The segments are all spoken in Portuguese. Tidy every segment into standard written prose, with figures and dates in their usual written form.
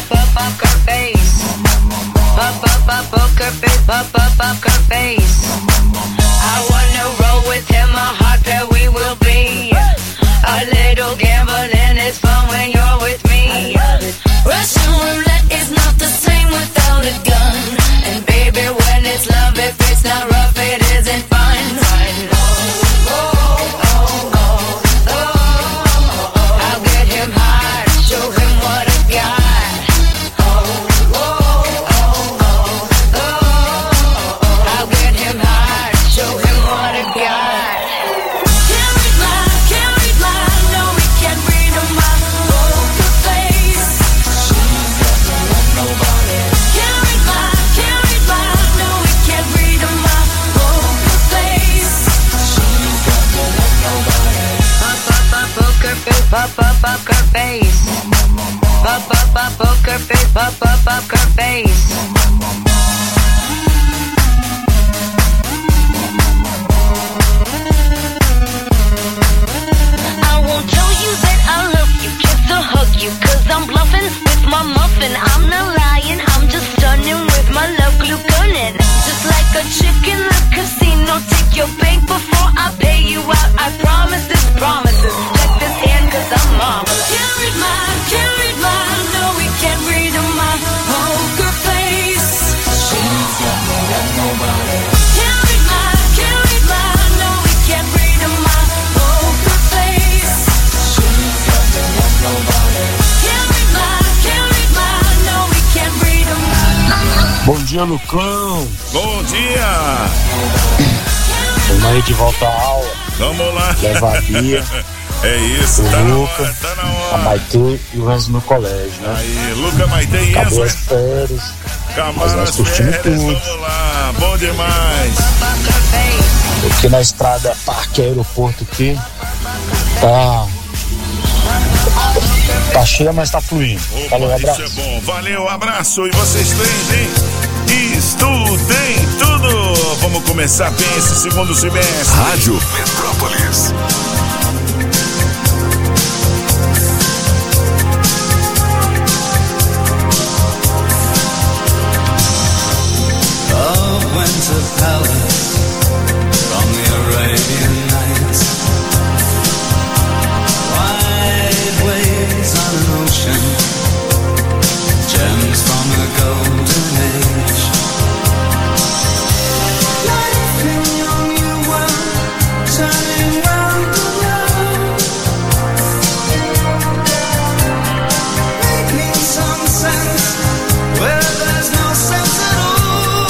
poker face. Poker face, poker face. I wanna roll with him, a hot pair we will be. A little gambling is fun when you're with me. Russian roulette is not the same without a gun. And baby, when it's love, if it's not rough, it isn't fun. I'll get him high, show him what I got. I'll get him high, show him what I got. Can't read my, no, we can't read my poker face. She's got to let nobody. Can't read my, no, we can't read my poker face. She's got to let nobody. Poker face, poker face. Poker face, poker face. I won't tell you that I love you, kiss or hug you, 'cause I'm bluffing with my muffin. I'm not lying, I'm just stunning with my love glue gunning. Just like a chick in the casino, take your bank before I pay you out. I promise this promises. Check this hand 'cause I'm marvelous. Can't read my, no, we can't read my poker face. She's got no love, nobody. Can't read my, no, we can't read my poker face. She's got no love, nobody. Can't read my, no, we can't read my. Bom dia, Lucão. Bom dia. Vamos aí de volta à aula. Vamos lá. Leva a Bia. É isso, o tá Luca, na hora, tá na hora. A Maitê e o Enzo no colégio, né? Aí, Luca, Maitê e Enzo. Acabou as férias. Acabou nós as curtimos férias, tudo. vamos lá, bom demais. Aqui na estrada Parque Aeroporto aqui, tá cheia, mas tá fluindo. Opa, Valeu, abraço. isso é bom, valeu, abraço. E vocês três, estudem tudo. Vamos começar bem esse segundo semestre. Rádio Metrópolis. Winter palace from the Arabian Nights. Wide waves on an ocean, gems from a golden age. Life in your new world, turning round and round, making some sense where there's no sense at all.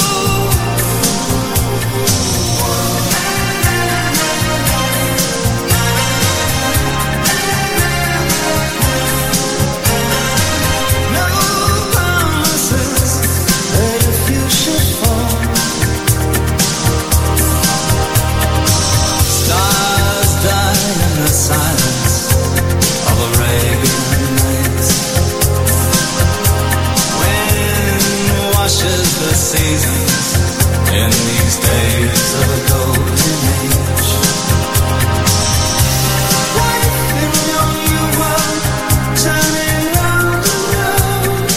The seasons in these days of a golden age. Life in your new world, turning round and round,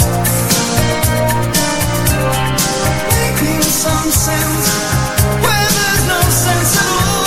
making some sense where there's no sense at all.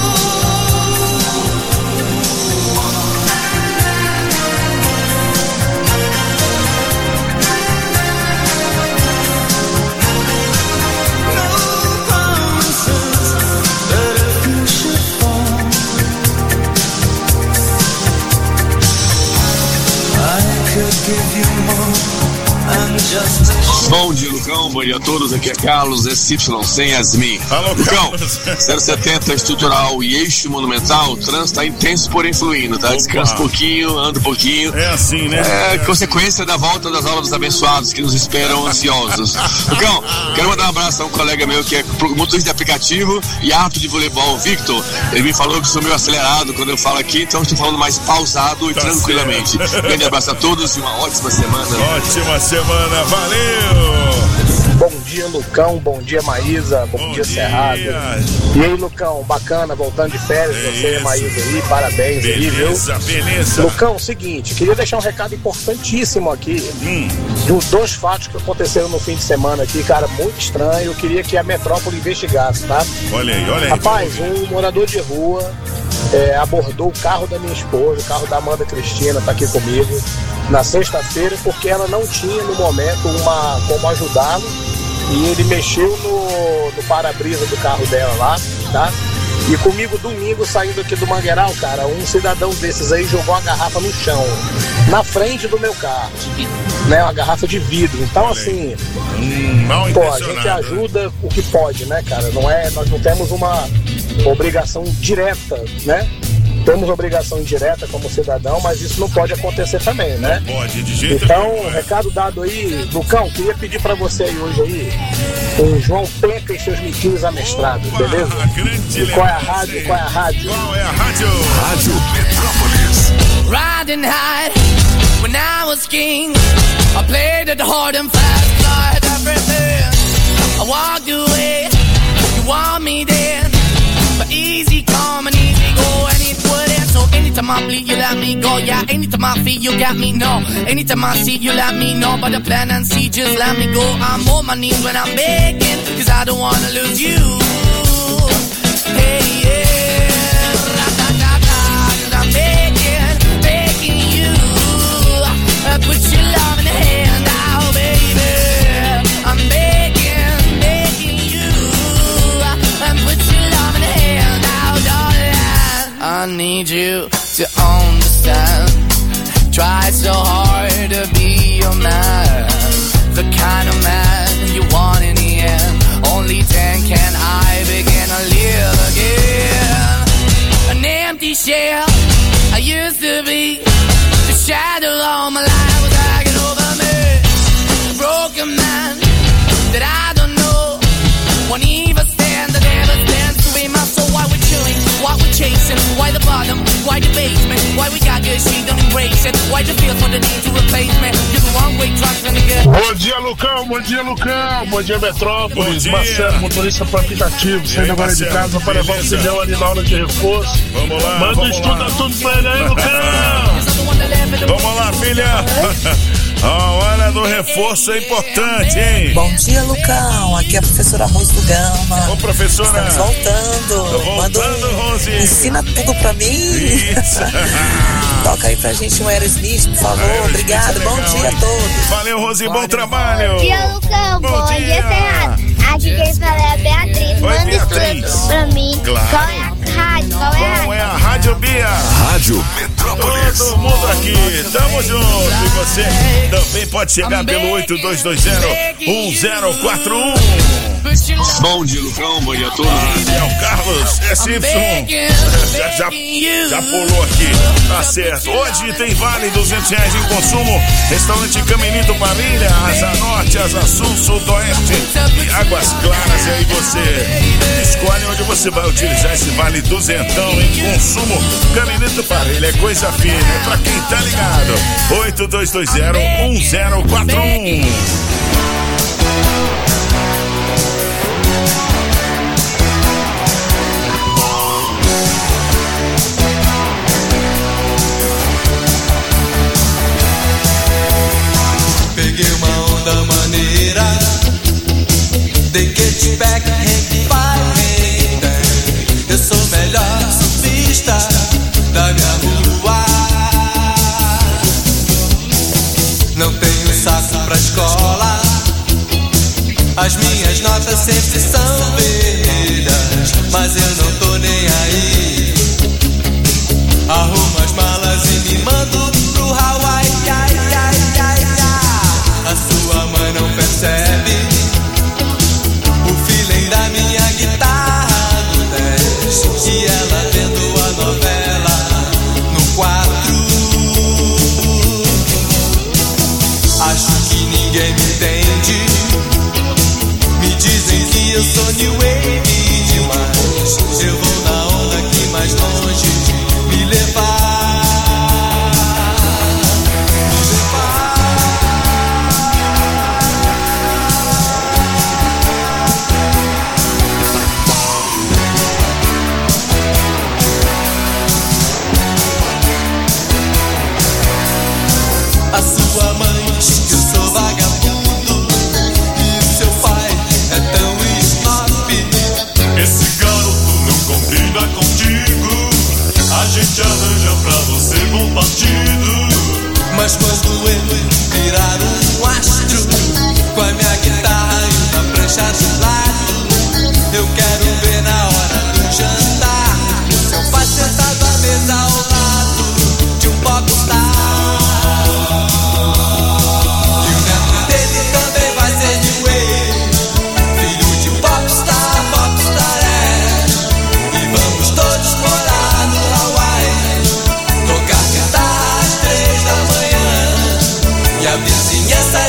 Bom dia, Lucão. Bom dia a todos. Aqui é Carlos, SY100 Yasmin. Alô, Lucão, Carlos. 070 estrutural e eixo monumental. O trânsito tá intenso, porém fluindo, tá? Descansa um pouquinho, anda um pouquinho. É assim, né? É consequência da volta das aulas dos abençoados que nos esperam ansiosos. Lucão, quero mandar um abraço a um colega meu que é motorista de aplicativo e árbitro de voleibol, Victor. Ele me falou que sou meio acelerado quando eu falo aqui, então estou falando mais pausado e tá tranquilamente. Grande abraço a todos e uma ótima semana. Ótima semana, valeu! Bom dia, Lucão. Bom dia, Maísa. Bom dia, Cerrado. E aí, Lucão, bacana, voltando de férias, você e Maísa aí, parabéns aí, viu? Beleza. Lucão, seguinte, queria deixar um recado importantíssimo aqui dos dois fatos que aconteceram no fim de semana aqui, cara, muito estranho. Eu queria que a Metrópole investigasse, tá? Olha aí. Rapaz, um morador de rua abordou o carro da minha esposa, o carro da Amanda Cristina, tá aqui comigo, na sexta-feira, porque ela não tinha no momento como ajudá-lo, e ele mexeu no para-brisa do carro dela lá, tá? E comigo domingo, saindo aqui do Mangueiral, cara, um cidadão desses aí jogou a garrafa no chão, na frente do meu carro, né? Uma garrafa de vidro. Então, assim, a gente ajuda o que pode, né, cara? Nós não temos uma obrigação direta, né? Temos obrigação indireta como cidadão, mas isso não pode acontecer também, né? Não pode, de jeito então, nenhum, recado dado aí, Lucão, queria pedir pra você aí hoje aí, o João Penca e seus miquinhos amestrados, beleza? E qual é a rádio? Qual é a rádio? Rádio Metrópolis. Riding high when I was king, I played it hard and fast, I had everything. I walked away, you want me then, but easy come and easy go, and it wouldn't. So anytime I bleed, you let me go. Yeah, anytime I feel, you got me, no. Anytime I see, you let me know. But the plan and see, just let me go. I'm on my knees when I'm begging, cause I don't wanna lose you. Hey, yeah, ra-da-da-da, cause I'm begging you. Put your love in the hand now, baby. I'm begging you. Put your love in the hand now, darling. I need you to understand. Try so hard to be your man, the kind of man you want in the end. Only then can I begin to live again. An empty shell I used to be, the shadow all my life was hanging over me. A broken man that I don't know won't even stand, that ever stands to be my soul. Why we're chilling, why we're chasing, why the bottom, why the basement, why we got good, she don't embrace it, why the feel for the need to replace me. You're the wrong way, trying to get. Bom dia, Lucão, bom dia, Lucão, bom dia, Metrópolis. Bom dia. Marcelo, motorista para aplicativo, saindo agora de casa para levar o filhão ali na aula de reforço. Vamos lá, manda o estudo tudo pra ele aí, Lucão. Vamos lá, filha. A hora do reforço é importante, hein? Bom dia, Lucão. Aqui é a professora Rose do Gama. Ô, professora. Estamos voltando. Rose. Ensina tudo pra mim. Isso. Toca aí pra gente um Aerosmith, por favor. Obrigado. Bom dia a todos. Valeu, Rose. Bom trabalho. Bom dia, Lucão. Bom dia, Cerrado. Aqui quem fala é a Beatriz. Manda estudo pra mim. Claro. Qual é a rádio? Qual é a rádio, Bia? Rádio Metrópolis. Todo mundo aqui, tamo junto. E você também pode chegar pelo 8220-1041. Bom dia, Lucão. Bom dia a todos. É o Carlos SY. Já pulou aqui. Tá certo. Hoje tem vale R$200 em consumo. Restaurante Caminito Família, Asa Norte, Asa Sul, Sudoeste e Águas Claras. E aí você escolhe onde você vai utilizar esse vale R$200 em consumo. Caminito Família é coisa fina, é pra quem tá ligado. 8220-1041. Peguei uma onda maneira, they get you back and fight. Eu sou o melhor surfista da minha rua. Não tenho saco pra escola, as minhas notas sempre são vermelhas, mas eu não tô nem aí. Arrumo as malas e me mando pro Hawaii. A sua mãe não percebe o feeling da minha guitarra do 10, e ela vendo a novela no 4. Acho que ninguém me entende, me dizem que eu sou new wave demais. Eu vou na onda que mais longe me levar.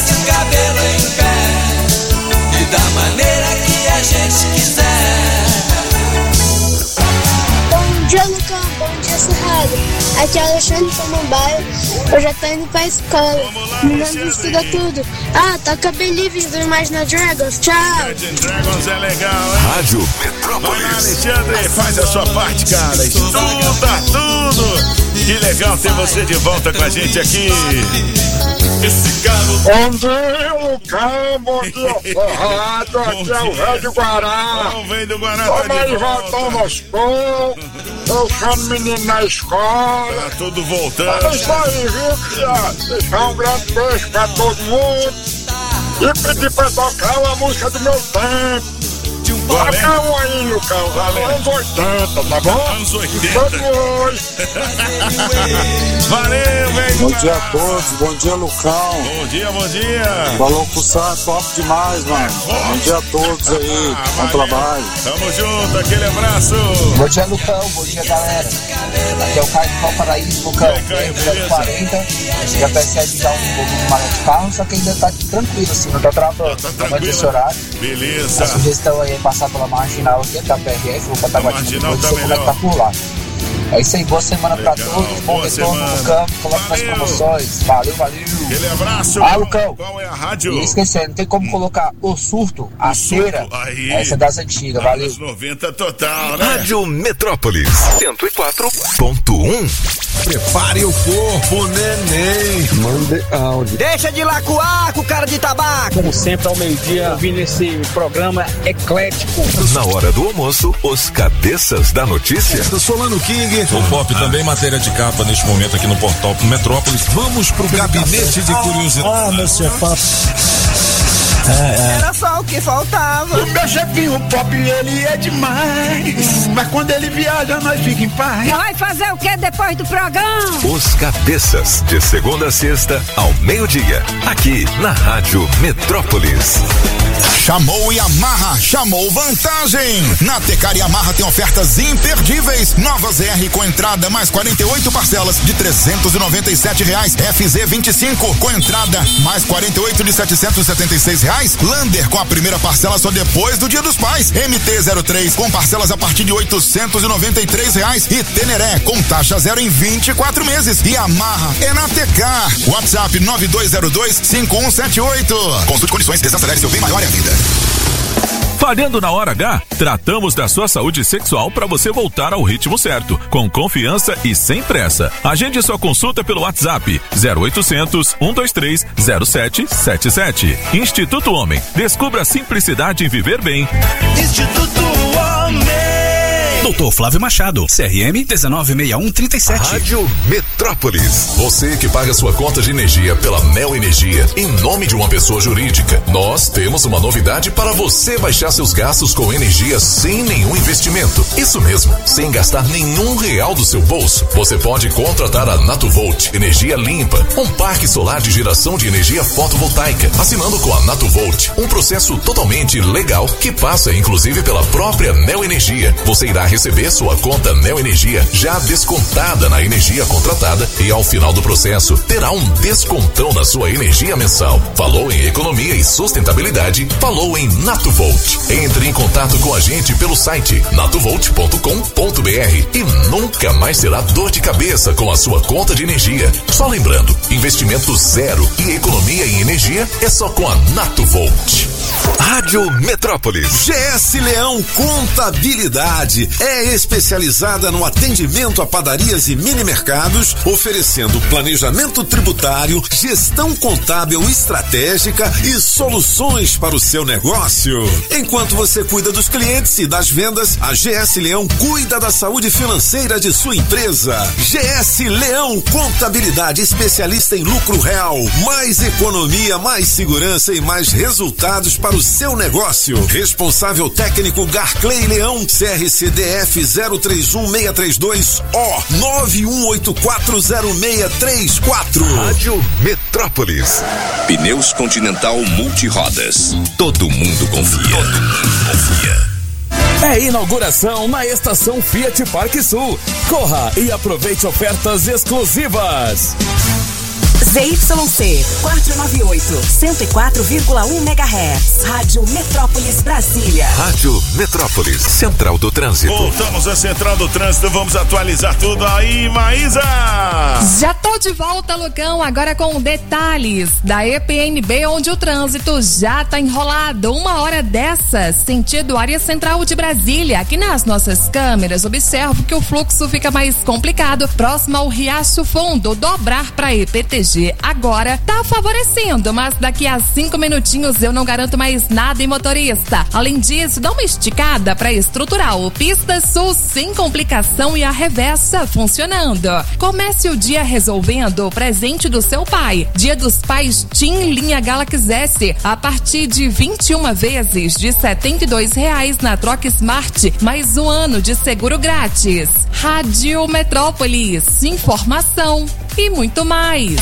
nasce o cabelo em pé e da maneira que a gente quiser. Bom dia, Lucão. Bom dia, Cerrado. Aqui é o Alexandre Samambaia. Eu já tô indo pra escola. Não estuda tudo. Toca Believe do Imagine Dragons. Tchau. Imagine Dragons é legal, hein? Rádio Metrópolis. Olá, Alexandre, faz a sua parte, cara. Estuda tudo. Que legal ter você de volta com a gente aqui. Esse galo. Bom dia, Lucão. Bom dia, Cerrado. Aqui é o Rei do Guará. O Rei do Guará Vamos tá de aí, volta. voltando aos poucos. Eu chamo o menino na escola. Tá tudo voltando. É isso aí, viu? Deixar um grande beijo pra todo mundo. E pedir pra tocar uma música do meu tempo. Toca um aí, Lucão. Anos 80, tá bom? Anos 80. Vamos. Valeu, velho. Bom dia a todos, bom dia, Lucão. Bom dia. Falou com o Sá, top demais, mano. Bom dia a todos aí, bom trabalho. Tamo junto, aquele abraço. Bom dia, Lucão. Bom dia, galera. Aqui é o Caio do Valparaíso, Lucão. Caio, 40. Já percebe já um pouco de maré de carro, só que ainda tá tranquilo, assim, não tá travando. Tá tranquilo. Esse horário. Beleza. A sugestão aí é passar pela marginal aqui, da PRF, vou botar marginal tá como é que tá por lá. É isso aí, boa semana pra todos, bom retorno no campo, coloca nas promoções. Valeu. Aquele abraço. Lucão. Qual é a rádio? E esquecendo, não tem como colocar o surto, a cera. Aí. Essa é das antigas, valeu. Anos 90 total, né? Rádio Metrópolis 104.1. Prepare o corpo, neném. Mande áudio. Deixa de lacuar com cara de tabaco. Como sempre, ao meio-dia, ouvindo esse programa eclético. Na hora do almoço, os cabeças da notícia. Eu sou Lano King. O Pop também matéria de capa neste momento aqui no portal Metrópolis. Vamos pro gabinete de curiosidade. Meu chefe. Era só o que faltava. O meu chefinho Pop, ele é demais. Mas quando ele viaja, nós fica em paz. Vai fazer o que depois do programa? Os cabeças, de segunda a sexta, ao meio-dia. Aqui na Rádio Metrópolis. Chamou Yamaha, chamou vantagem. Na Tecar Yamaha tem ofertas imperdíveis. Nova ZR com entrada mais 48 parcelas de R$397. FZ25 com entrada mais 48 de R$776. Lander com a primeira parcela só depois do Dia dos Pais. MT-03 com parcelas a partir de R$893. E Teneré com taxa zero em 24 meses. Yamaha é na Tecar. WhatsApp 9202-5178. Consulte condições, desacelere seu bem maior é a vida. Falhando na hora H, tratamos da sua saúde sexual para você voltar ao ritmo certo, com confiança e sem pressa. Agende sua consulta pelo WhatsApp 0800 123 0777. Instituto Homem. Descubra a simplicidade em viver bem. Instituto Homem. Dr. Flávio Machado, CRM 196137. Rádio Metrópolis. Você que paga sua conta de energia pela Neo Energia em nome de uma pessoa jurídica. Nós temos uma novidade para você baixar seus gastos com energia sem nenhum investimento. Isso mesmo, sem gastar nenhum real do seu bolso. Você pode contratar a Natuvolt Energia Limpa, um parque solar de geração de energia fotovoltaica. Assinando com a Natuvolt, um processo totalmente legal que passa inclusive pela própria Neo Energia. Você irá receber sua conta Neo Energia já descontada na energia contratada e ao final do processo terá um descontão na sua energia mensal. Falou em economia e sustentabilidade? Falou em Natuvolt. Entre em contato com a gente pelo site natuvolt.com.br e nunca mais terá dor de cabeça com a sua conta de energia. Só lembrando, investimento zero e economia em energia é só com a Natuvolt. Rádio Metrópolis. GS Leão Contabilidade é especializada no atendimento a padarias e mini mercados, oferecendo planejamento tributário, gestão contábil estratégica e soluções para o seu negócio. Enquanto você cuida dos clientes e das vendas, a GS Leão cuida da saúde financeira de sua empresa. GS Leão Contabilidade, especialista em lucro real, mais economia, mais segurança e mais resultados para o seu negócio. Responsável técnico Garclay Leão, CRCDF 031632 91840634. Rádio Metrópolis. Pneus Continental Multirodas. Todo mundo confia. É inauguração na estação Fiat Parque Sul. Corra e aproveite ofertas exclusivas. ZYC 498, 104,1 MHz. Rádio Metrópolis Brasília. Rádio Metrópolis, Central do Trânsito. Voltamos à Central do Trânsito, vamos atualizar tudo aí, Maísa! Já tô de volta, Lucão, agora com detalhes da EPNB, onde o trânsito já tá enrolado. 1h sentido área central de Brasília. Aqui nas nossas câmeras, observo que o fluxo fica mais complicado, próximo ao Riacho Fundo. Dobrar para EPTG agora tá favorecendo, mas daqui a 5 minutinhos eu não garanto mais nada em motorista. Além disso, dá uma esticada para Estrutural, pista sul sem complicação e a reversa funcionando. Comece o dia resolvendo o presente do seu pai. Dia dos Pais TIM linha Galaxy S a partir de 21 vezes de R$ 72 na troca Smart, mais 1 ano de seguro grátis. Rádio Metrópolis, informação e muito mais.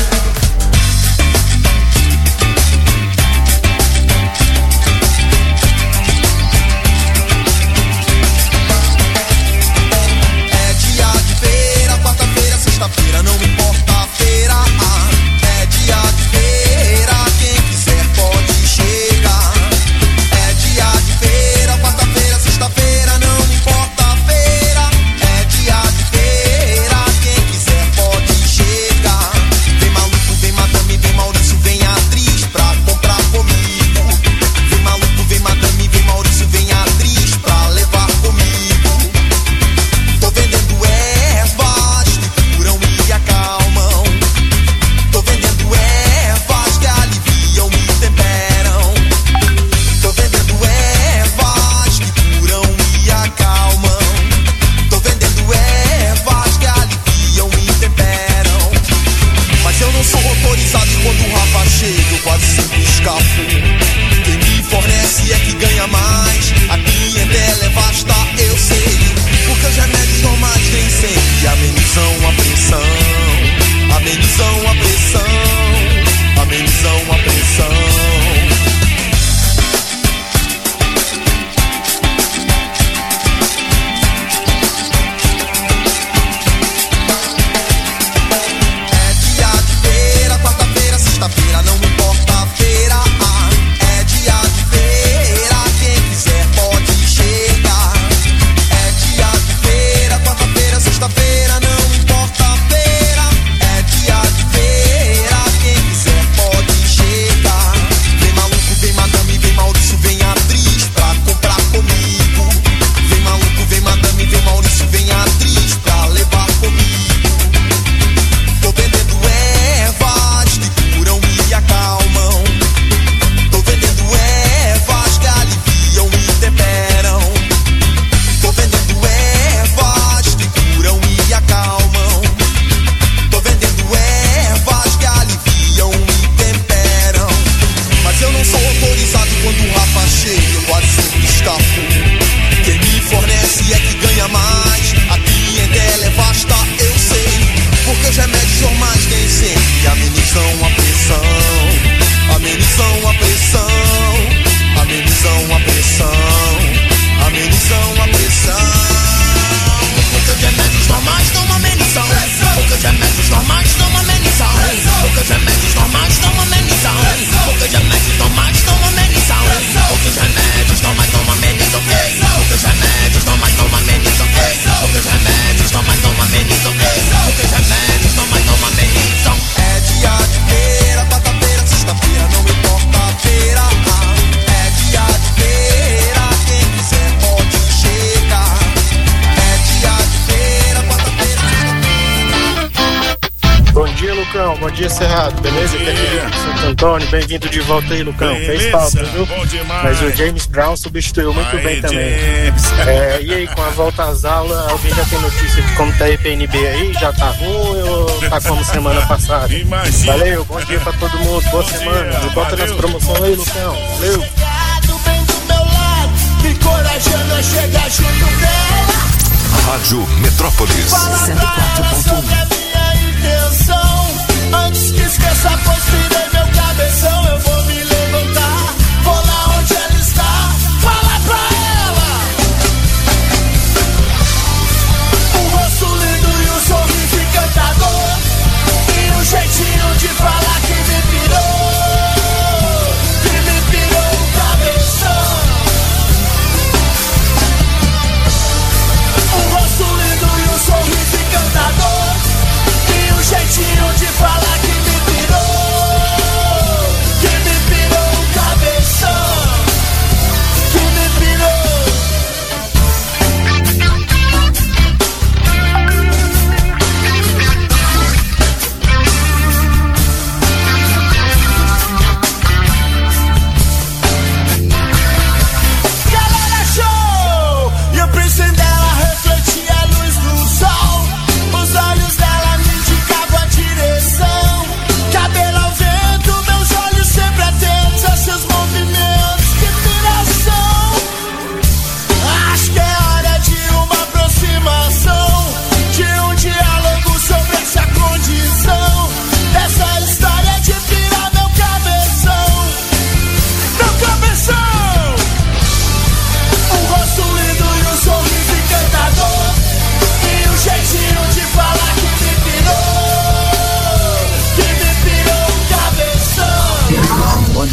É dia de feira, quarta-feira, sexta-feira, não importa a feira. É dia de feira, quem quiser pode chegar. É dia de feira, quarta-feira, sexta-feira, não importa a feira. É dia de feira, quem quiser pode chegar. Vem maluco, vem madame, vem Maurício, vem atriz pra comprar comigo. Vem maluco, vem madame, vem Maurício, vem atriz pra levar comigo. Tô vendendo ervas que curam e acalmam. Tô vendendo ervas que aliviam e temperam. Tô vendendo ervas que curam e acalmam. Tô vendendo ervas que aliviam e temperam. Mas eu não sou autorizado e quando o Rafa chega eu quase sempre escapo. Quem me fornece é que ganha mais. A clientela é vasta, eu sei. Porque os remédios normais nem sempre amenizam a pressão. Amenizam a pressão. Amenizam a pressão. É dia de feira, quarta-feira, sexta-feira, não importa a feira. É dia de feira, quem quiser pode chegar. É dia de feira, quarta-feira, sexta-feira, não importa a feira. É dia de feira, quem quiser pode chegar. Vem maluco, vem madame, vem Maurício, vem atriz pra comprar comigo. Vem maluco, vem madame, vem Maurício, vem atriz pra levar comigo. Tô vendendo ervas que curam e acalmam. Tô vendendo ervas que aliviam e temperam. Tô vendendo ervas que curam e acalmam. Tô vendendo ervas que aliviam e temperam. Mas eu não sou autorizado quando o Rafa chega, eu quase sempre escapo. Quem me fornece é que ganha mais. A clientela é vasta, eu sei. Porque os remédios normais nem sempre amenizam a pressão. Amenizam a pressão. Amenizam a pressão. Amenizam a pressão. Porque os remédios normais não amenizam. Porque os remédios normais não amenizam. Porque os remédios normais não amenizam. Porque os remédios normais não amenizam. Porque os remédios normais não amenizam. Porque os remédios normais não amenizam. Porque os remédios normais não amenizam. Porque os remédios normais não amenizam. É dia de feira, quarta-feira, sexta-feira, não importa a feira. É dia de feira, quem quiser pode chegar. É dia de feira, quarta-feira, sexta-feira. Bom dia, Lucão. Bom dia, Cerrado. Beleza? Santo Antônio, bem-vindo de volta aí, Lucão. Beleza, fez falta, viu? bom demais. Mas o James Brown substituiu muito Aí, bem também. James. E aí, com a volta às aulas, alguém já tem notícia de como tá a EPNB aí? Já tá ruim ou tá como semana passada? Imagina. Valeu, bom dia pra todo mundo, boa semana. Me bota nas promoções aí, Lucão. Valeu. Vem do meu lado, me encorajando a chegar junto dela. Rádio Metrópolis. Fala pra ela sobre a minha intenção. Antes que esqueça, pois tirei meu cabeção. Eu vou me levantar, vou lá onde ela está. Fala pra ela. O rosto lindo e o sorriso encantador. E o jeitinho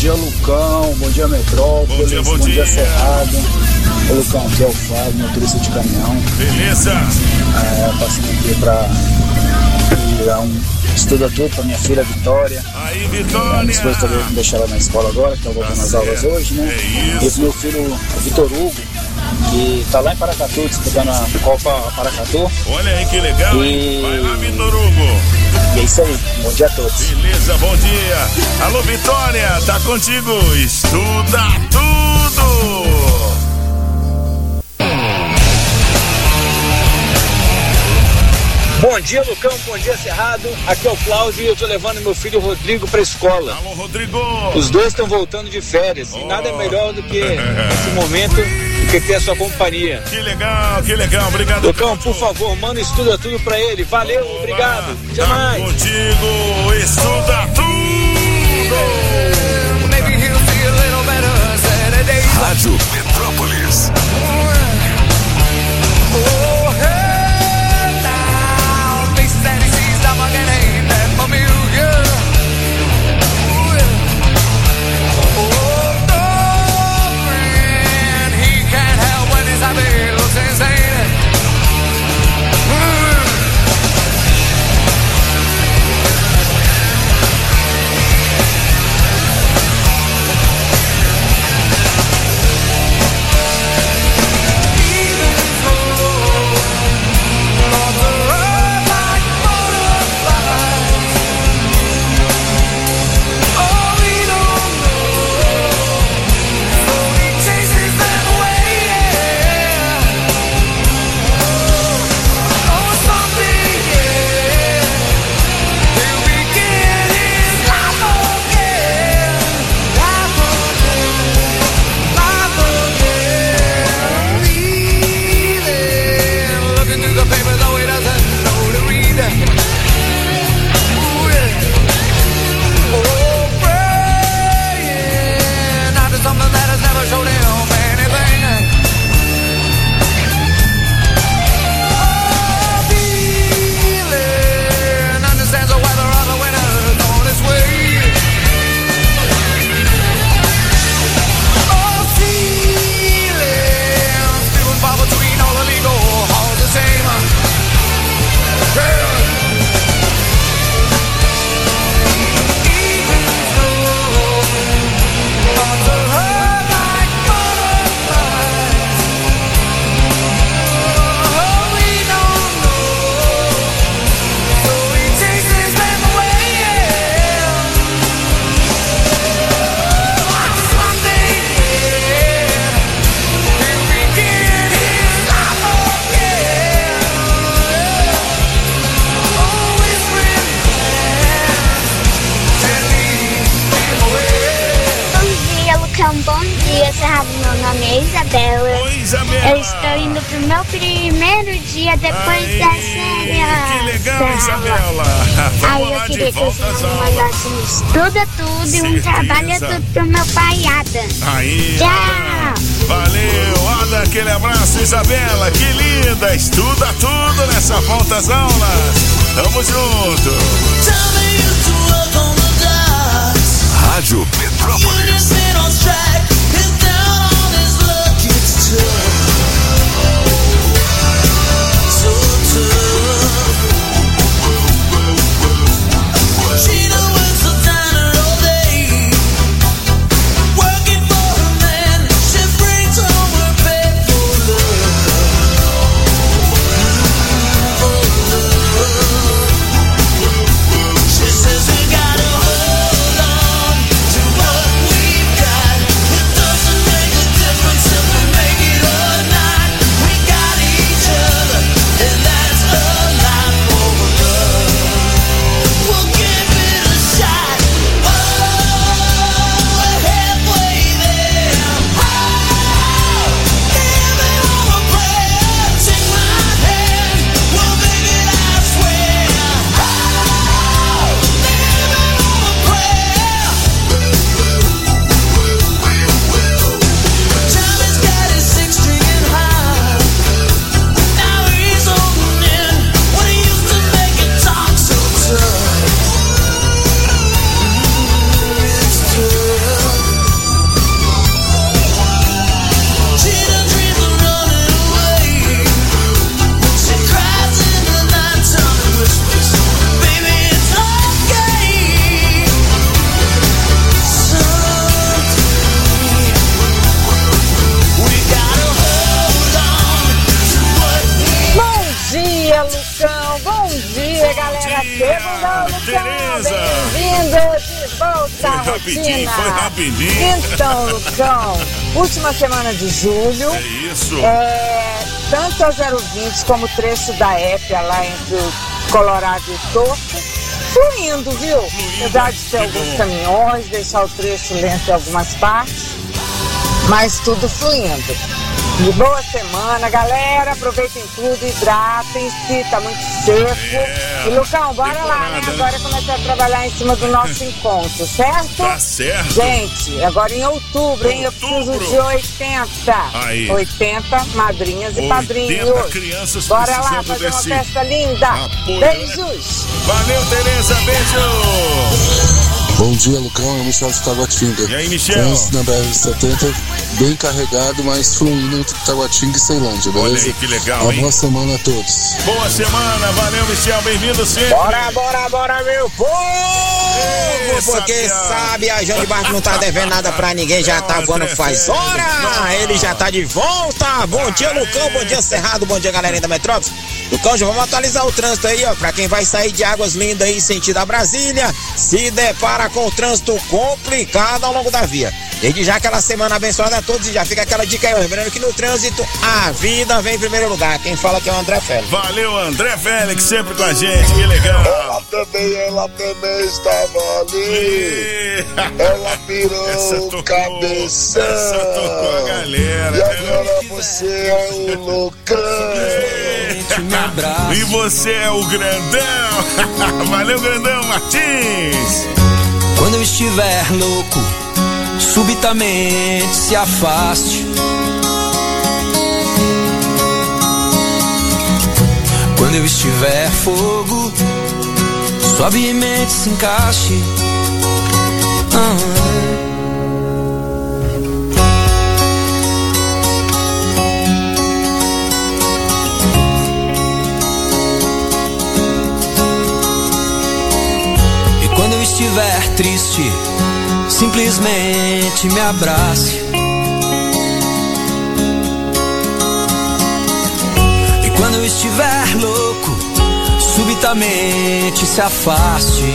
dia, Lucão. Bom dia, Metrópolis. Bom dia, Cerrado. Ô, Lucão, aqui é o Flávio, motorista de caminhão. Beleza. Passando aqui pra dar um estudo tudo pra minha filha Vitória. Aí, Vitória. Minha esposa também vai deixar ela na escola agora, que tá voltando às aulas hoje, né? É isso. Esse meu filho, o Vitor Hugo, que tá lá em Paracatu, disputando a Copa Paracatu. Olha aí que legal, hein? Vai lá, Vitor Hugo. E é isso aí, bom dia a todos. Beleza, bom dia. Alô, Vitória, tá contigo. Estuda tudo. Bom dia, Lucão, bom dia, Cerrado. Aqui é o Cláudio e eu tô levando meu filho Rodrigo pra escola. Alô, Rodrigo. Os dois estão voltando de férias e nada melhor do que esse momento do que ter a sua companhia. Que legal, obrigado. Lucão, por favor, manda Estuda Tudo pra ele. Valeu, obrigado. Até mais. Contigo, Estuda Tudo. Rádio Metrópolis. Meu nome é Isabela. Oi, Isabela. Eu estou indo pro meu primeiro dia depois das férias. Que legal, Isabela. Aí eu queria que você me mandasse um Estuda Tudo e um Trabalha Tudo pro meu pai Ada. Aí. Tchau. Valeu, Ada, aquele abraço, Isabela. Que linda. Estuda tudo nessa volta às aulas. Tamo junto. Rádio Metrópolis. Got to hold on to what we've got. rapidinho, foi rapidinho. Então, Lucão, última semana de julho. É isso. Tanto a 020 como o trecho da Épia lá entre o Colorado e o Torto, fluindo, viu? Apesar de ter alguns caminhões, deixar o trecho lento em algumas partes, mas tudo fluindo. De boa semana, galera. Aproveitem tudo, hidratem-se, tá muito seco. E Lucão, bora lá, né? Agora começar a trabalhar em cima do nosso encontro, certo? Tá certo. Gente, agora em outubro, hein? Eu preciso de 80. Aí. 80 madrinhas e padrinhos. 80 crianças bora lá precisando fazer uma desse festa linda. apoio, Beijos. Valeu, Tereza, beijo. Bom dia, Lucão, é o Michel de Taguatinga. E aí, Michel? Trânsito na BR-70, bem carregado, mas fluindo entre Taguatinga e Ceilândia, beleza? Olha aí, que legal, Uma hein? boa semana a todos. Boa semana, valeu, Michel, bem-vindo sempre. Bora, meu povo! Porque sabe, a João de Barco não tá devendo nada pra ninguém, já tá voando faz hora! Ele já tá de volta! Bom dia, Lucão, bom dia, Cerrado, bom dia, galerinha da Metrópolis. Lucão, já vamos atualizar o trânsito aí, ó, pra quem vai sair de Águas Lindas aí, sentido a Brasília, se depara com o trânsito complicado ao longo da via. Desde já aquela semana abençoada a todos e já fica aquela dica aí, ó, lembrando que no trânsito a vida vem em primeiro lugar. Quem fala que é o André Félix. Valeu, André Félix, sempre com a gente, que legal. Ela também estava ali. Ela virou o cabeção. Essa tocou a galera. E agora você é o Lucão. E você é o grandão. Valeu, grandão Martins. Quando eu estiver louco, subitamente se afaste. Quando eu estiver fogo, suavemente se encaixe. E quando eu estiver triste, simplesmente me abrace. E quando eu estiver louco, subitamente se afaste.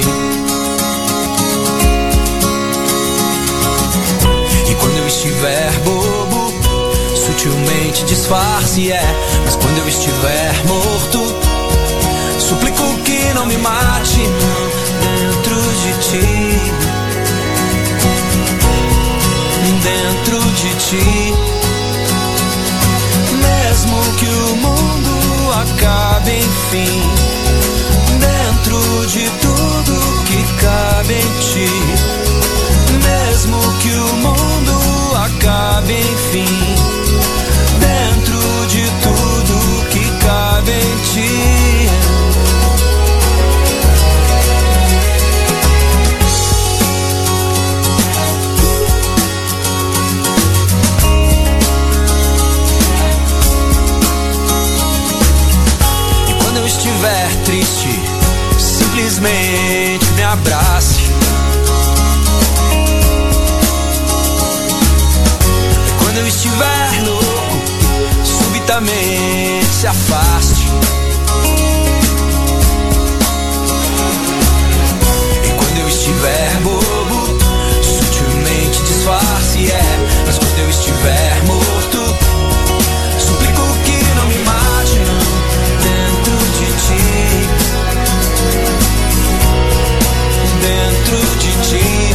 E quando eu estiver bobo, sutilmente disfarce, mas quando eu estiver morto, suplico que não me mate, não, dentro de ti. Dentro de ti, mesmo que o mundo acabe enfim, dentro de tudo que cabe em ti, mesmo que o mundo acabe enfim, dentro de tudo que cabe em ti. Estiver triste, simplesmente me abrace. Quando eu estiver louco, subitamente se afaste. E quando eu estiver bobo, sutilmente disfarce, mas quando eu estiver morto, suplico que não me mate, não. Dentro de ti,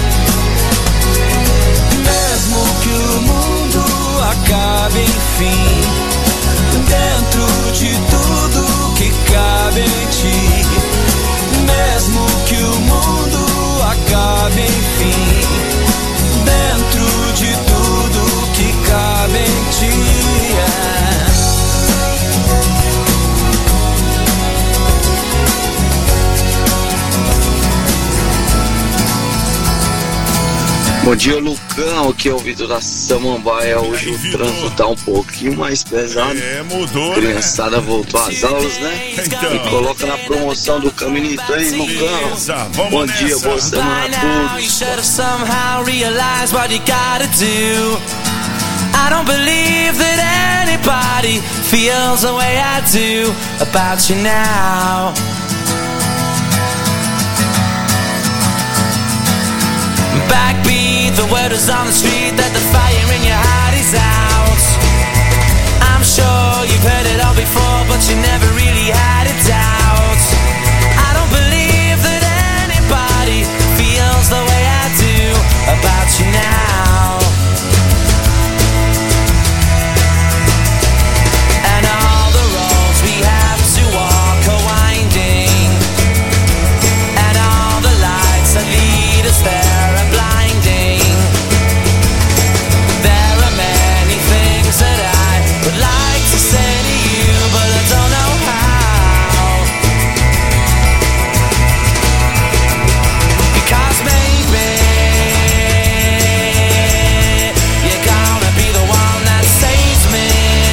mesmo que o mundo acabe enfim, dentro de tudo que cabe em ti, mesmo que o mundo acabe enfim, dentro de tudo que cabe em ti. Bom dia, Lucão, aqui é o Vitor da Samambaia. Hoje o trânsito tá um pouquinho mais pesado. Mudou, criançada voltou às aulas, né? Então. E coloca na promoção do Caminito aí, Lucão. Bom dia, boa semana a todos. I don't believe that anybody feels the way I do about you now. Back The word is on the street that the fire in your heart is out. I'm sure you've heard it all before, but you never really had a doubt. I don't believe that anybody feels the way I do about you now. And all the roads we have to walk are winding, and all the lights that lead us there are blinding. There are many things that I would like to say to you, but I don't know how. Because maybe you're gonna be the one that saves me.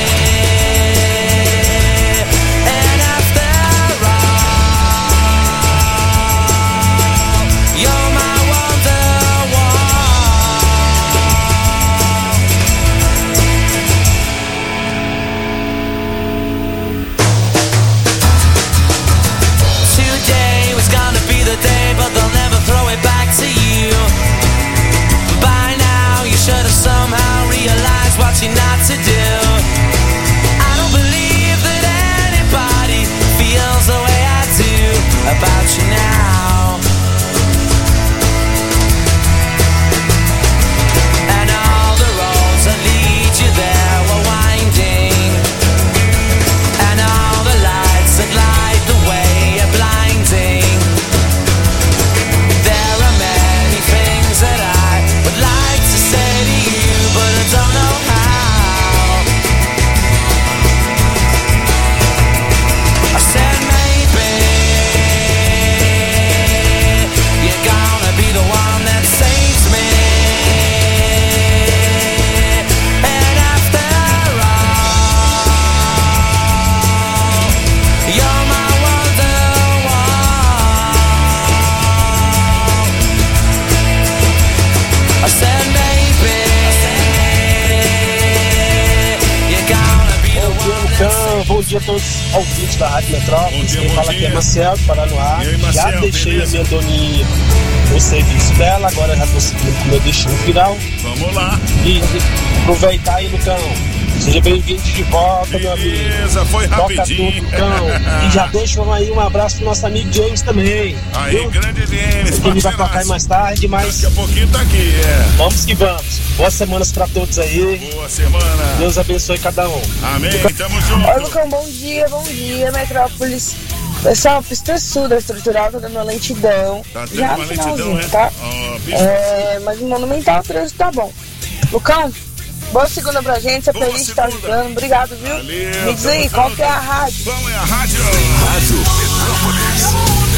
And after all, you're my wonderwall. Today was gonna be the day, but they'll never throw it back to you. By now you should have somehow realized what you're not to do. I don't believe that anybody feels the way I do about you now. And all the roads that lead you there were winding, and all the lights that light the way are blinding. There are many things that I would like to say to you, but I don't know how. I said maybe you're gonna be the one that saves me. And after all, you're my wonderwall. I said maybe you're gonna be the one. Então, bom dia a todos os ouvintes da Rádio Metrópolis. Quem fala aqui é Marcelo, Paranoá. Já deixei a minha doninha no serviço dela, agora já tô seguindo com o meu destino final. Vamos lá. E aproveitar aí, Lucão. Seja bem-vindo de volta, meu amigo. Beleza, foi rapidinho. Toca tudo, Lucão. E já deixa aí um abraço pro nosso amigo James também. Aí, viu? grande James. Ele vai tocar aí mais tarde, mas daqui a pouquinho tá aqui, Vamos que vamos. Boas semanas pra todos aí. Boa semana. Deus abençoe cada um. Amém, tamo junto. Oi, Lucão, bom dia, Metrópolis. Pessoal, pista suda estrutural tá dando uma lentidão. Tá tendo já uma no finalzinho, lentidão, tá? Oh, mas no Monumental o trânsito tá bom. Lucão, boa segunda pra gente, você feliz de tá ajudando. Obrigado, viu? Valeu, me diz aí, qual que é a rádio? Vamos, é a rádio. Rádio Metrópolis.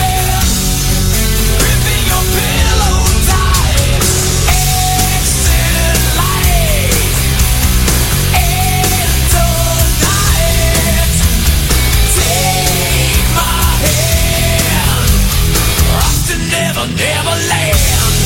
Never land.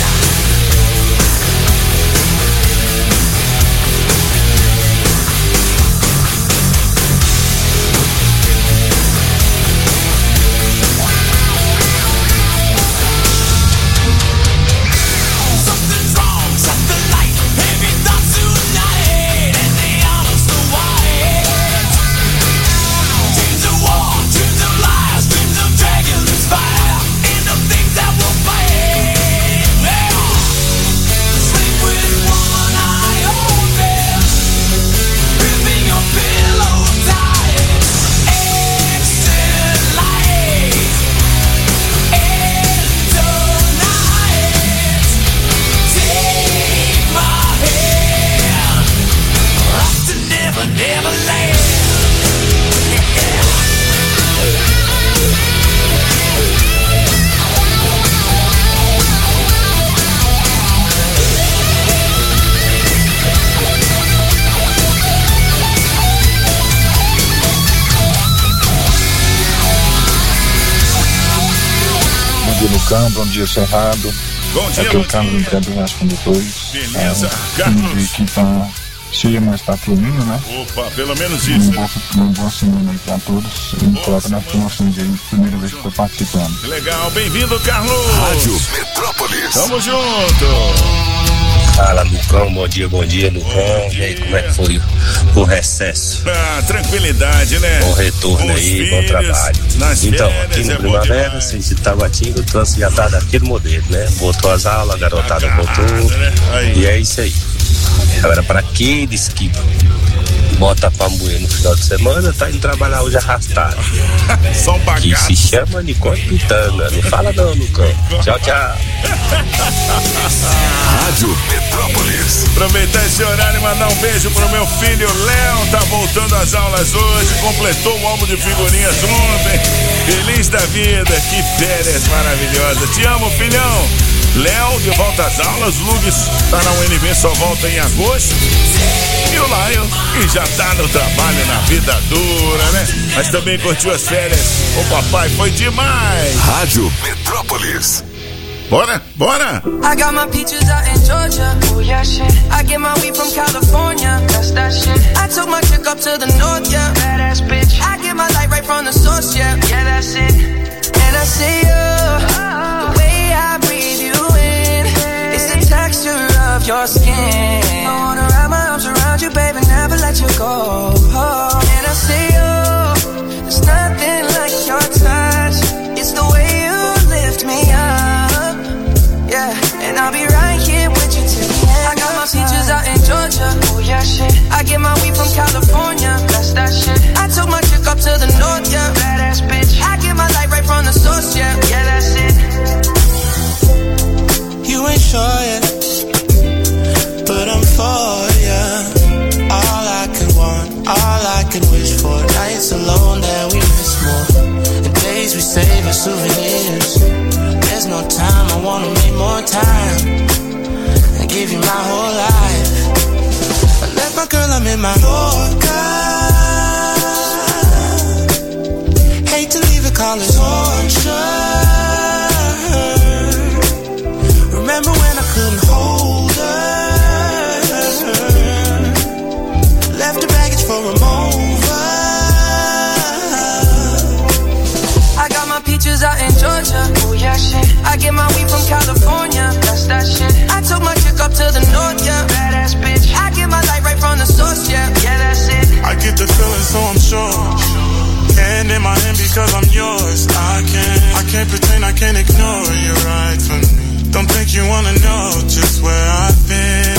Lucão, bom dia Cerrado. Bom dia, aqui é o Carlos Entrando nas Condutores. Beleza, Carlos. Que tá cheia, mas tá fluindo, né? Opa, pelo menos isso. Uma boa semana aí pra todos. E coloca nas promoções aí, primeira vez que tô participando. Legal, bem-vindo, Carlos. Rádio Metrópolis. Tamo junto. Fala, Lucão, bom dia, Lucão. E aí, como é que foi o recesso? Tranquilidade, né? Bom retorno aí, bom trabalho. Então, aqui no Primavera, Centro de Taguatinga, o trânsito já tá daquele modelo, né? Voltou as aulas, a garotada voltou. Né? E é isso aí. Agora, para aqueles que bota pra moer no final de semana, tá indo trabalhar hoje arrastado. Só um bagaço. Que se chama Nicole Pitanga. Não fala não, Lucão. Tchau, tchau. Rádio Metrópolis. Aproveitar esse horário e mandar um beijo pro meu filho Léo. Tá voltando às aulas hoje. Completou o álbum de figurinhas ontem. Feliz da vida. Que férias maravilhosas. Te amo, filhão. Léo de volta às aulas. Lugues tá na UNB, só volta em agosto. E o Lion, que já tá no trabalho, na vida dura, né? Mas também curtiu as férias. O papai foi demais. Rádio Metrópolis. Bora, bora! I got my peaches out in Georgia, oh yeah shit. I get my weed from California, that's that shit. I took my chick up to the north, yeah, badass bitch. I get my light right from the source, yeah, yeah that's it. And I see you, the way I breathe you in, it's the texture of your skin. I wanna wrap my arms around you, baby, never let you go. And I see you, there's nothing like your touch. It's the way you lift me up. Yeah, and I'll be right here with you till the end. I got my peaches out in Georgia, oh yeah shit. I get my weed from California, that's that shit. I took my chick up to the north, yeah, badass bitch. I get my light right from the source, yeah, yeah that's it. You ain't sure yet, but I'm for ya. All I could want, all I could wish for. Nights alone that we miss more, and days we save as souvenirs. There's no time, I wanna make more time and give you my whole life. I left my girl, I'm in my Yorker. Hate to leave it, call it torture. Remember when I couldn't hold her? Left the baggage for a mover. I got my peaches out in Georgia, oh yeah shit. I get my weed from California, that's that shit. I took my chick up to the north, yeah, badass bitch. I get my light right from the source, yeah, yeah that's it. I get the feeling so I'm sure. Hand in my hand because I'm yours. I can't pretend, I can't ignore you right from me. Don't think you wanna know just where I've been.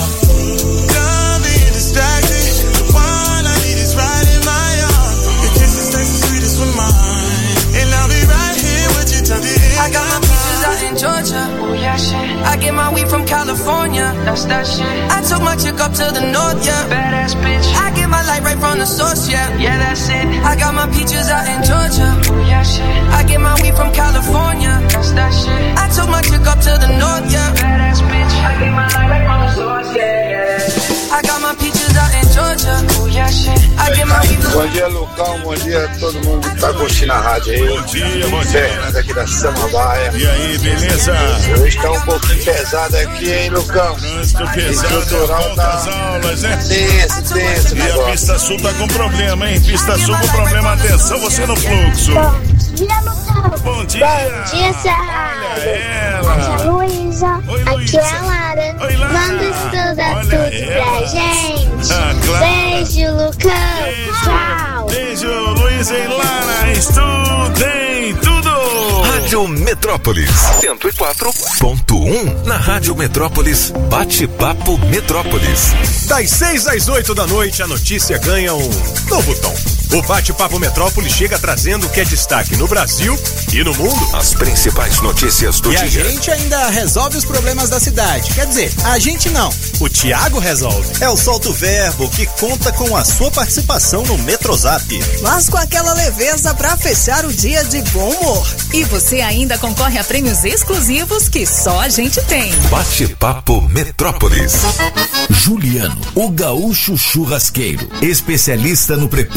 Done being distracted. The one I need is right in my arms. Your kisses taste the sweetest with mine, and I'll be right here with you till the end. I got my peaches out in Georgia, oh yeah shit. I get my weed from California, that's that shit. I took my chick up to the north, yeah, badass bitch. I get my light right from the source, yeah, yeah that's it. I got my peaches out in Georgia, oh yeah shit. I get my weed from California, that's that shit. I took my chick up to the north, yeah, badass bitch. I get my light right from the source, yeah, yeah. I got my peaches out in Georgia, oh yeah shit. I get my weed from... Bom dia, Lucão, bom dia a todo mundo que tá curtindo a rádio aí. Bom dia, bom dia. Fernando aqui da Samambaia. E aí, beleza? Hoje tá um pouquinho pesado aqui, hein, Lucão? Trânsito pesado, das aulas, né? Tenso, E negócio. a Pista Sul tá com problema, hein? Pista Sul com problema, atenção, você no fluxo. Bom dia, Lucão. Bom dia. Bom dia, Cerrado. Ela. Aqui é a Luísa. Aqui é a Lara. Manda estudar tudo pra gente. Claro. Beijo, Lucão. Tchau. Beijo, Luísa e Lara. Estudem tudo. Rádio Metrópolis 104.1. Na Rádio Metrópolis, Bate-Papo Metrópolis. Das 6 às 8 da noite, a notícia ganha um novo tom. O Bate-Papo Metrópolis chega trazendo o que é destaque no Brasil e no mundo. As principais notícias do dia. E a gente ainda resolve os problemas da cidade. Quer dizer, a gente não. O Thiago resolve. É o Solta o Verbo, que conta com a sua participação no Metrozap. Mas com aquela leveza pra fechar o dia de bom humor. E você ainda concorre a prêmios exclusivos que só a gente tem. Bate-Papo Metrópolis. Juliano, o gaúcho churrasqueiro, especialista no preparo de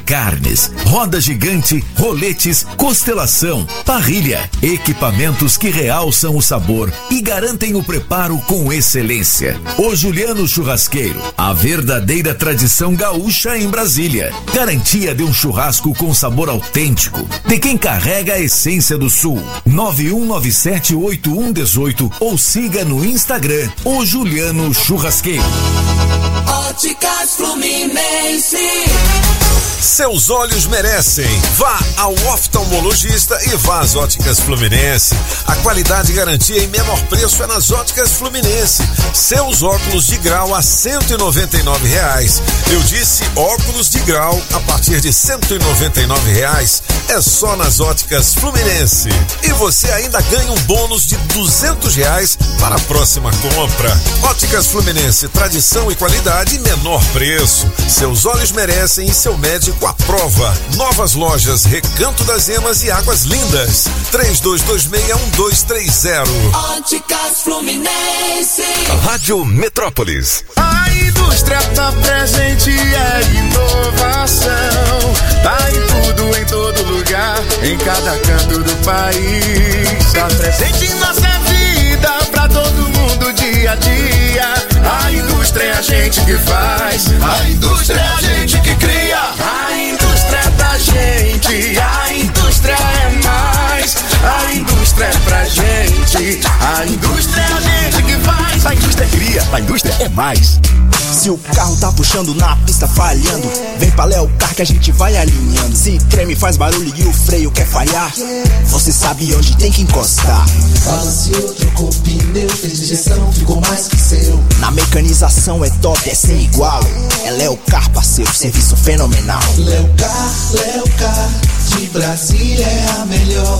carnes, roda gigante, roletes, costelação, parrilha, equipamentos que realçam o sabor e garantem o preparo com excelência. O Juliano Churrasqueiro, a verdadeira tradição gaúcha em Brasília. Garantia de um churrasco com sabor autêntico, de quem carrega a essência do Sul. 91978118 ou siga no Instagram o Juliano Churrasqueiro. Óticas Fluminense. Seus olhos merecem. Vá ao oftalmologista e vá às Óticas Fluminense. A qualidade e garantia em menor preço é nas Óticas Fluminense. Seus óculos de grau a R$199. Eu disse óculos de grau a partir de R$199. É só nas Óticas Fluminense. E você ainda ganha um bônus de R$200 para a próxima compra. Óticas Fluminense, tradição e qualidade e menor preço. Seus olhos merecem e seu médico aprova. Novas lojas Recanto das Emas e Águas Lindas. 3226-1230. Óticas Fluminense. Rádio Metrópolis. A indústria tá presente, é inovação. Tá em tudo, em todo lugar, em cada canto do país. Tá presente em nossa vida, pra todo mundo dia a dia. A indústria é a gente que faz, a indústria é a gente que cria. A indústria é da gente, a indústria é mais. A indústria é pra gente, a indústria é a gente que faz. A indústria cria, a indústria é mais. Se o carro tá puxando na pista falhando, vem pra Leocar que a gente vai alinhando. Se treme, faz barulho e o freio quer falhar, você sabe onde tem que encostar. Balanceou, trocou pneu, fez injeção, ficou mais que seu. Na mecanização é top, é sem igual. É Leocar, parceiro, serviço fenomenal. Leocar, de Brasília é a melhor.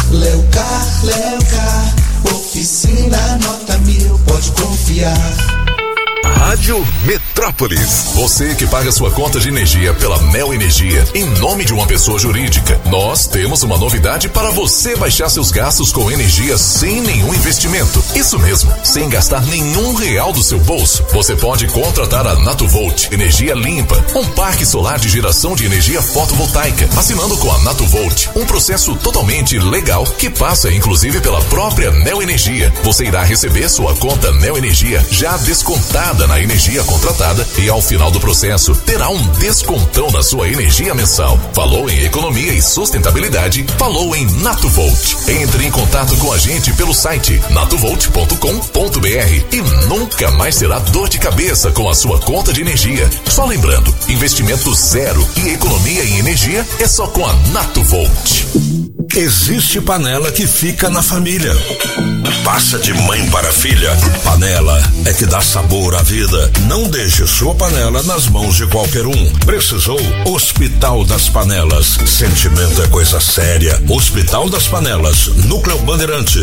Leocar, oficina nota 1000, pode confiar. Rádio Metrópolis. Você que paga sua conta de energia pela Neo Energia em nome de uma pessoa jurídica. Nós temos uma novidade para você baixar seus gastos com energia sem nenhum investimento. Isso mesmo, sem gastar nenhum real do seu bolso. Você pode contratar a Natuvolt, energia limpa, um parque solar de geração de energia fotovoltaica. Assinando com a Natuvolt, um processo totalmente legal que passa inclusive pela própria Neo Energia. Você irá receber sua conta Neo Energia já descontada na energia contratada e ao final do processo terá um descontão na sua energia mensal. Falou em economia e sustentabilidade, falou em Natuvolt. Entre em contato com a gente pelo site natuvolt.com.br e nunca mais terá dor de cabeça com a sua conta de energia. Só lembrando, investimento zero e economia em energia é só com a Natuvolt. Existe panela que fica na família. Passa de mãe para filha. Panela é que dá sabor à vida. Não deixe sua panela nas mãos de qualquer um. Precisou? Hospital das Panelas. Sentimento é coisa séria. Hospital das Panelas. Núcleo Bandeirante.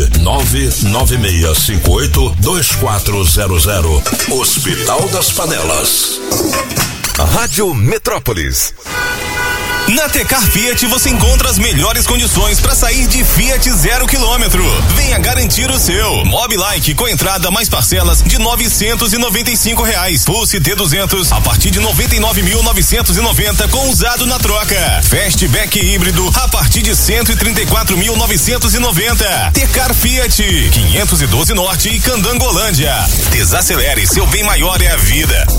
99658-2400. Hospital das Panelas. Rádio Metrópolis. Na Tecar Fiat você encontra as melhores condições para sair de Fiat 0 km. Venha garantir o seu. Mobilike com entrada mais parcelas de R$995. Pulse T200 a partir de 99.990 com usado na troca. Fastback híbrido a partir de 134.990. Tecar Fiat 512 Norte e Candangolândia. Desacelere, seu bem maior é a vida.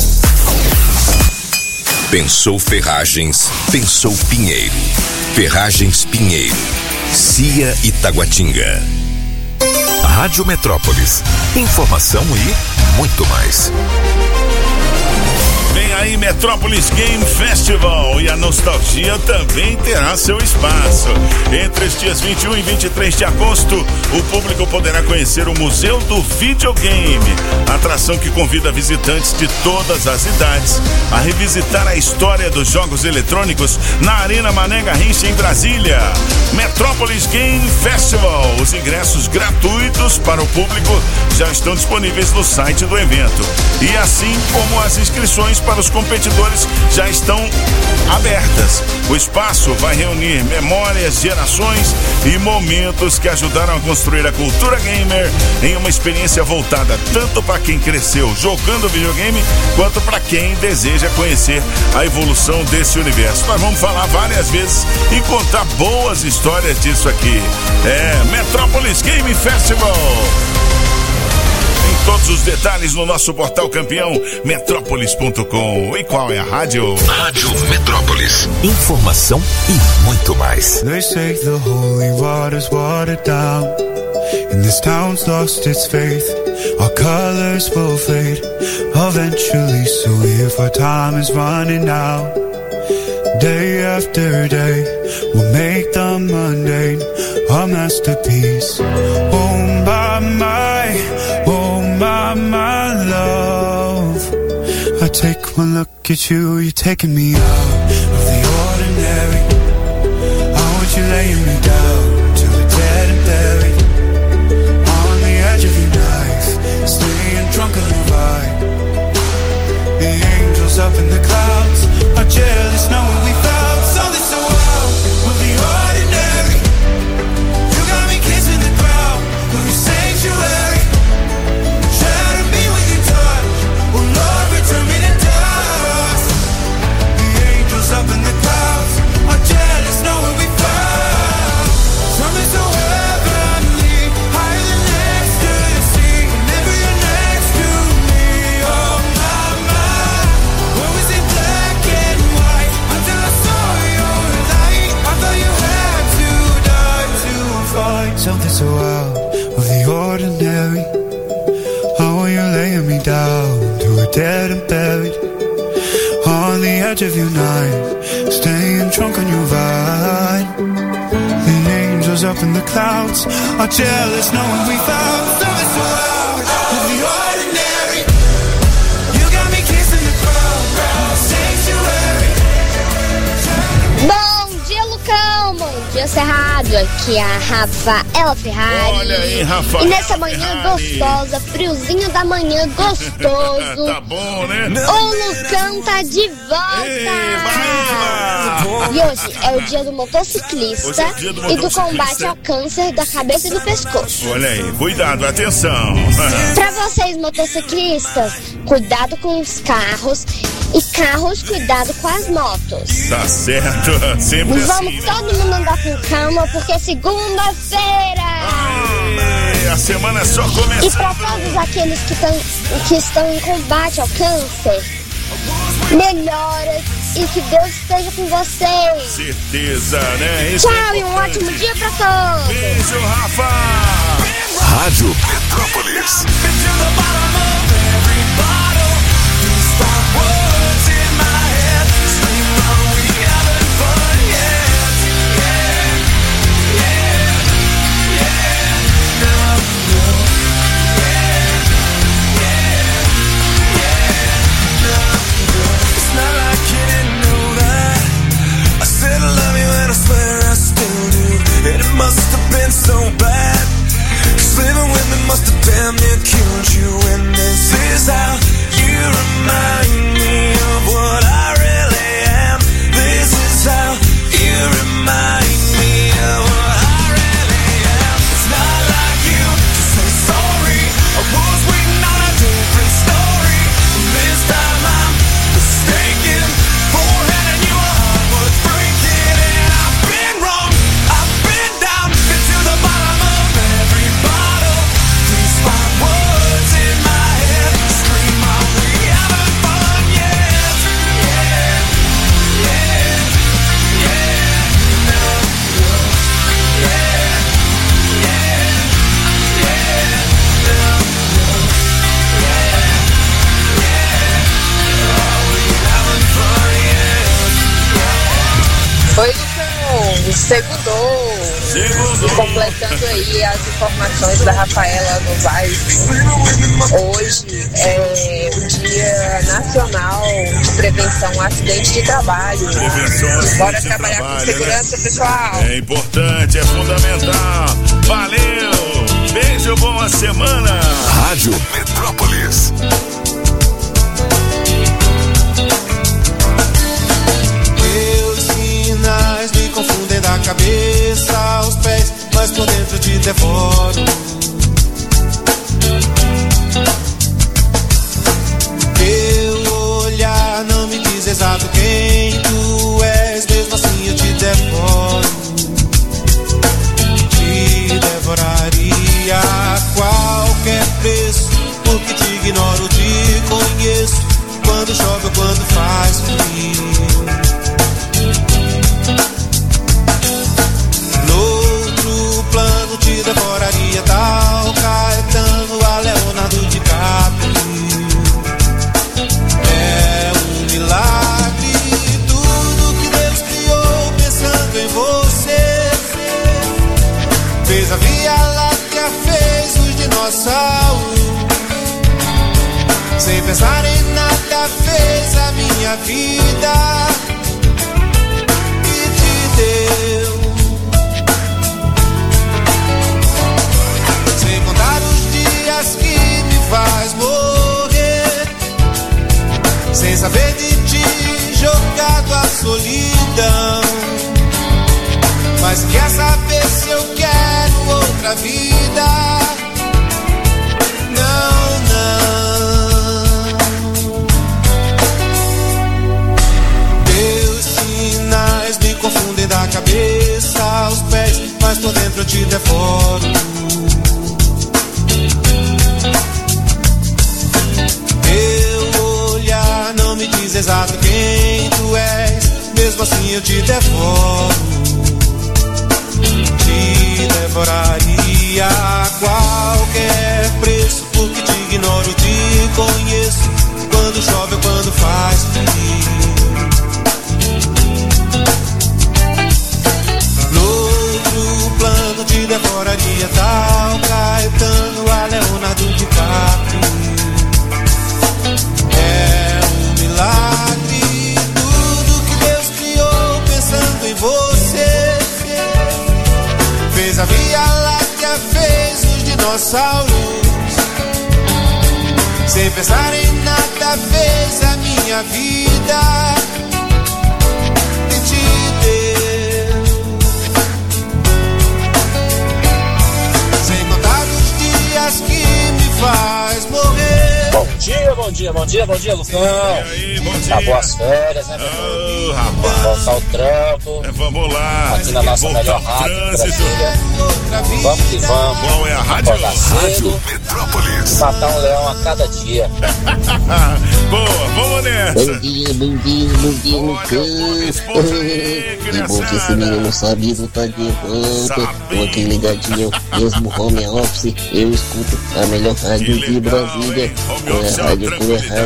Pensou Ferragens, pensou Pinheiro. Ferragens Pinheiro. Cia e Taguatinga. Rádio Metrópolis. Informação e muito mais. Vem aí Metrópolis Game Festival e a nostalgia também terá seu espaço. Entre os dias 21 e 23 de agosto, o público poderá conhecer o Museu do Videogame, atração que convida visitantes de todas as idades a revisitar a história dos jogos eletrônicos na Arena Mané Garrincha em Brasília. Metrópolis Game Festival. Os ingressos gratuitos para o público já estão disponíveis no site do evento. E assim como as inscrições para os competidores já estão abertas. O espaço vai reunir memórias, gerações e momentos que ajudaram a construir a cultura gamer em uma experiência voltada tanto para quem cresceu jogando videogame quanto para quem deseja conhecer a evolução desse universo. Nós vamos falar várias vezes e contar boas histórias disso aqui. Metrópolis Game Festival. Tem todos os detalhes no nosso portal campeão metrópolis.com. E qual é a rádio? Rádio Metrópolis. Informação e muito mais. They say the holy water's watered down, and this town's lost its faith. Our colors will fade eventually, so if our time is running out, day after day, we'll make the mundane a masterpiece. Oh my love, I take one look at you, you're taking me out of the ordinary. I want you laying me down till we're dead and buried, on the edge of your knife, staying drunk on the ride. The angels up in the clouds are jealous knowing we found something so wild of the ordinary. You got me kissing the ground of your sanctuary. Shatter me with your touch, oh Lord, return me to dust. The angels up in the clouds are jealous knowing we found something so heavenly, higher than next to the sea. Whenever you're next to me, oh my, what was it black and white until I saw your light? I thought you had to die to find something so out of the ordinary. How are you laying me down to a dead and buried, on the edge of your night, staying drunk on your vine. The angels up in the clouds are jealous knowing we found something so out of the ordinary. You got me kissing the ground, sanctuary. Bom dia, Lucão! Bom dia, Cerrado! Aqui é a Rafaela Ferrari. Olha aí, Rafaela. E nessa manhã gostosa, friozinho da manhã gostoso. Tá bom, né? O Lucão tá de volta! E hoje é o dia do motociclista Hoje é o dia do e do motociclista. combate ao câncer da cabeça e do pescoço. Olha aí, cuidado, atenção. Pra vocês motociclistas, cuidado com os carros, e carros, cuidado com as motos. Tá certo, sempre Vamos assim, né? todo mundo andar com calma, porque é segunda-feira! A semana é só começar. E pra todos aqueles que estão em combate ao câncer, melhoras e que Deus esteja com vocês. Certeza, né? Isso Tchau é e um importante. ótimo dia pra todos. Beijo, Rafa. Rádio Metrópolis. It must have been so bad, 'cause living with me must have damn near killed you. And this is how you remind me of what I really am. This is how you remind me of what I really am. It's not like you to say sorry. I was waiting on a different story. And this time I'm mistaken for handing you a heart worth breaking. And I've been wrong, I've been down, been to the bottom of every bottle. These five words in my head scream out, we haven't fun yet. Yeah, yeah, yeah, no, yeah, yeah, yeah, no, yeah, yeah, are we having fun yet? Oi, Lucão, segundou. E completando aí as informações da Rafaela Novaes, hoje é o Dia Nacional de Prevenção a Acidente de Trabalho. Bora trabalhar com segurança, pessoal. É importante, é fundamental. Valeu! Beijo, boa semana! Rádio Metrópolis. pensar em nada fez a minha vida e te deu. Sem contar os dias que me faz morrer, sem saber de ti, jogado à solidão. Mas quer saber se eu quero outra vida? Não, não. Teus sinais me confundem da cabeça aos pés, mas por dentro eu te devoro. Teu olhar não me diz exato quem tu és, mesmo assim eu te devoro. Te devoraria a qualquer preço, porque te ignoro, te conheço, quando chove ou quando faz frio. No outro plano te devoraria tal Caetano a Leonardo DiCaprio. É um milagre tudo que Deus criou pensando em você. Fez a Via Láctea, fez os dinossauros. Sem pensar em nada, fez a minha vida e te deu. Sem contar os dias que me faz morrer. Bom dia, Lucão. Acabou as férias, né, meu irmão? Voltar ao trampo. Vamos lá. Aqui na nossa melhor rádio, Brasília. Vamos que vamos. Qual é a rádio? Rádio Metrópolis. Matar um leão a cada dia. Boa, vamos nessa. Bom dia, Lucão. Que bom que esse menino sabido tá de volta. Tô aqui ligadinho, mesmo home office. Eu escuto a melhor rádio de Brasília. Rádio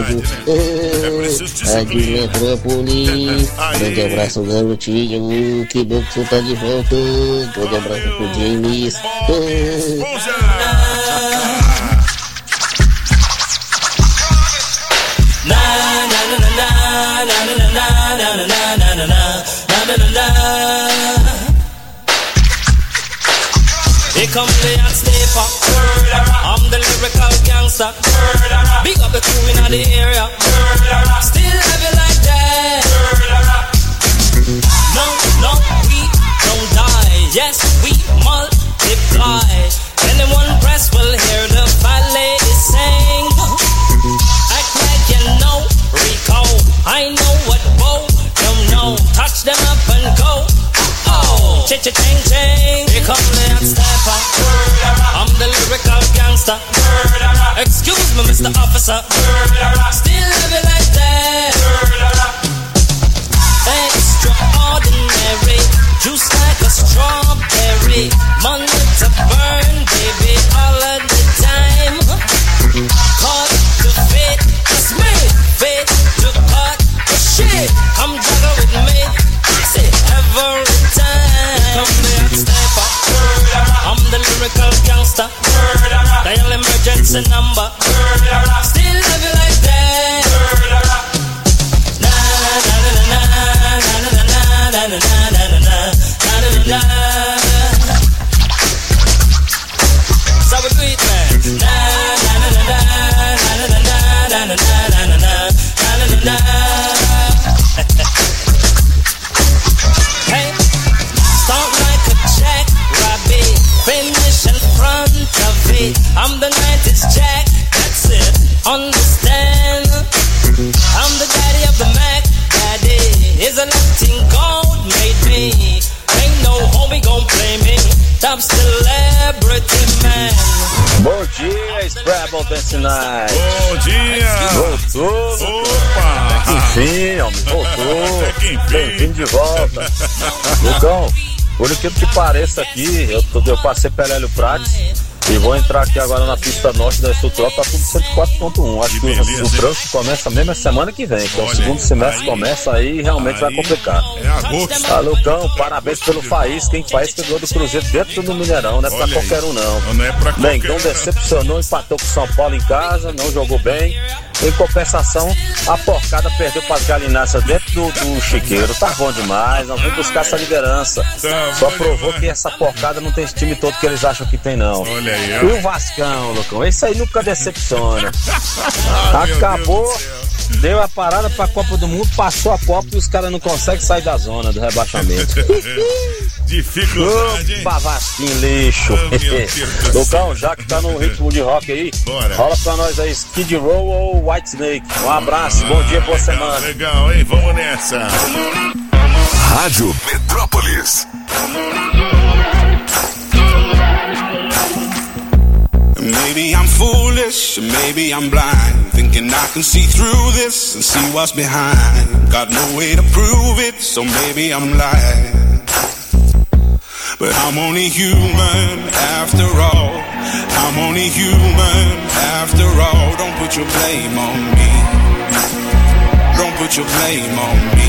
Metrópolis. Grande abraço, garotinho. Que bom que você tá de volta. Grande abraço pro James. Here come the hot stepper. I'm the lyrical gangster. Big up the crew in the area. Still have it like that. No, we don't die. Yes, we multiply. Anyone press will hear the ballet sing. Act like you know Rico. I know what Bo don't know. Touch them up and go. Oh, cha-cha-ching-ching. Here come the hot stepper. I'm the lyrical gangster. Excuse me, Mr. Officer. Still live it like that. Extraordinary. Juice like a strawberry. Money to burn, baby, all of the time. Caught to fit, it's me. Fit to cut the shit. Come juggle with me. Say every time. Come there, step up. I'm the lyrical gangster. Dial emergency number. Still love you like that. Na na na na na na na na na na na na. So we do it, man. Na na na na na na na na na na na na. Hey, start like a jackrabbit, finish in front of it. I'm the 90s Jack, that's it. Understand? I'm the daddy of the Mac. Daddy is a Latin gold made me. Ain't no homie gon' play me. Top celebrity man. Bom dia, Scrabble Dance Night. Bom dia. Voltou. Opa. Enfim, homem, voltou. Bem-vindo de volta. Lucão, por aquilo que pareça aqui, eu passei pelo Hélio Prates E vou entrar aqui agora na pista norte da Estrutura, tá tudo 104.1. Acho que o trânsito começa mesmo a semana que vem, que é o segundo semestre começa aí e realmente vai complicar. É agosto. Tá, Lucão, parabéns pelo Faísca, hein? Faísca ganhou do Cruzeiro dentro do Mineirão, não é pra qualquer um não. Não é pra qualquer um. Mengão decepcionou, empatou com o São Paulo em casa, não jogou bem. Em compensação, a porcada perdeu para as galináceas dentro do chiqueiro. Tá bom demais, nós vamos buscar essa liderança. Só provou que essa porcada não tem esse time todo que eles acham que tem, não. Olha aí, E o Vascão, Lucão, esse aí nunca decepciona. Acabou, deu a parada pra Copa do Mundo, passou a Copa e os caras não conseguem sair da zona do rebaixamento. Dificuldade, hein? Vasquinho lixo. Lucão, já que tá no ritmo de rock aí, rola pra nós aí, Skid Row ou White Snake. Um abraço, bom dia, boa semana. Legal, hein? Vamos nessa. Rádio Metrópolis. Maybe I'm foolish, maybe I'm blind, thinking I can see through this and see what's behind. Got no way to prove it, so maybe I'm lying. But I'm only human after all. I'm only human after all. Don't put your blame on me. Don't put your blame on me.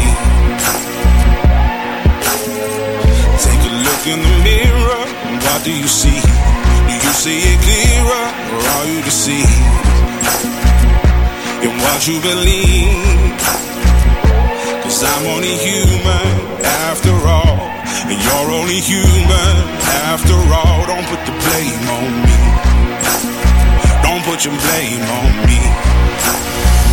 Take a look in the mirror, and what do you see? Do you see it clearer, or are you deceived in what you believe? 'Cause I'm only human after all, and you're only human after all. Don't put the blame on me. Don't put your blame on me.